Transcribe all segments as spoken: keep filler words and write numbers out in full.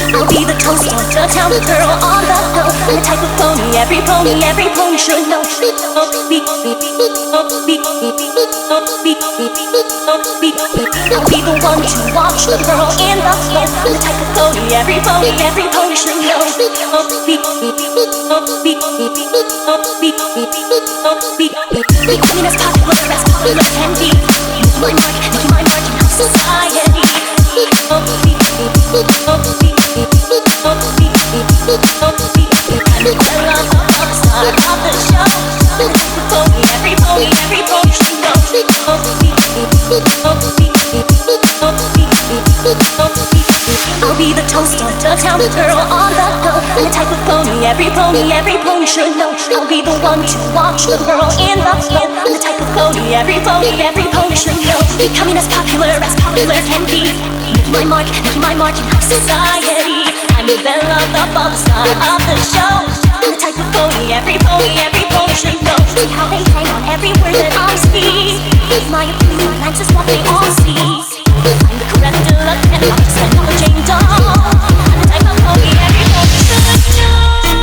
I'll be the toast of the town, the girl on the hill. I'm the type of pony, every pony, every pony should know. I'll be the one to watch the girl in the flow. I'm the type of pony, every pony, every pony should know. The queen as popular as popular can be. Making my mark, making my mark in society. I'm the girl of the pop star of the show. The type of pony, every pony, every pony should know. I'll be the toast of the town, the girl on the hill. I'm the type of pony, every pony, every pony should know. I'll be the one to watch the girl in the flow. I'm the type of pony, every pony, every pony should know. Becoming as popular as popular can be. Making my mark, making my mark in society. I'm the belle of the pop star of the show. I'm the type of pony, every pony, every pony should know. See how they hang on every word that I speak. My opinion, that's just what they all see. I'm the creme de la creme, I'm just another Jane Doe. I'm the type of pony, every pony should know.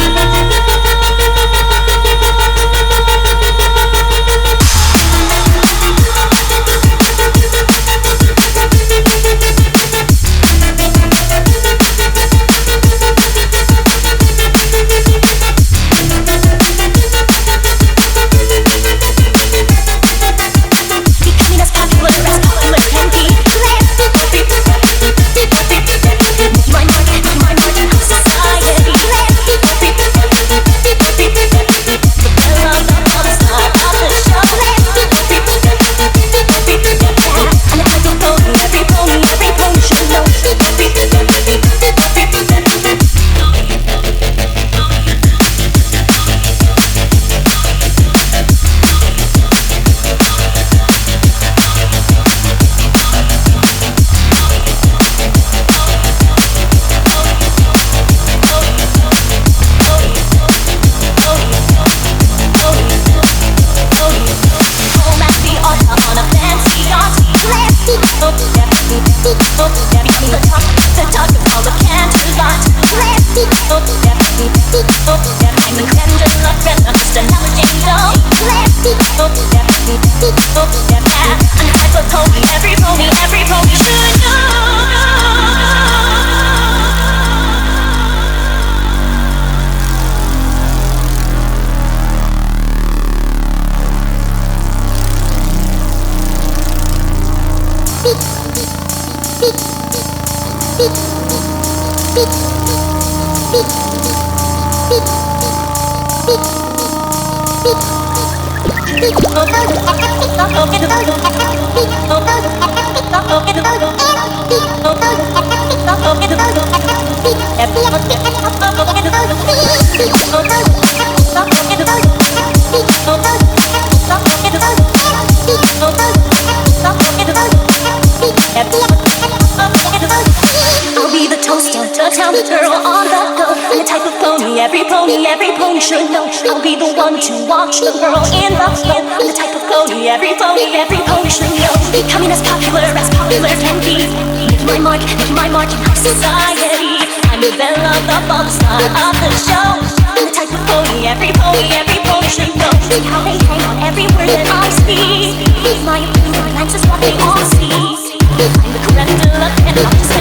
I'll be the toast of the town, the girl on the hill. I'm the type of pony, every pony, every pony should know. I'll be the one to watch the girl in the flow. I'm the type of pony, every pony, every pony should know. Becoming as popular as popular can be. Making my mark, making my mark in society. I'm the belle of the pop star of the show. I'm the type of pony, every pony, every pony should know. See how they hang on every word that I speak. My opinion, that's just what they all see. I'm the creme de la creme.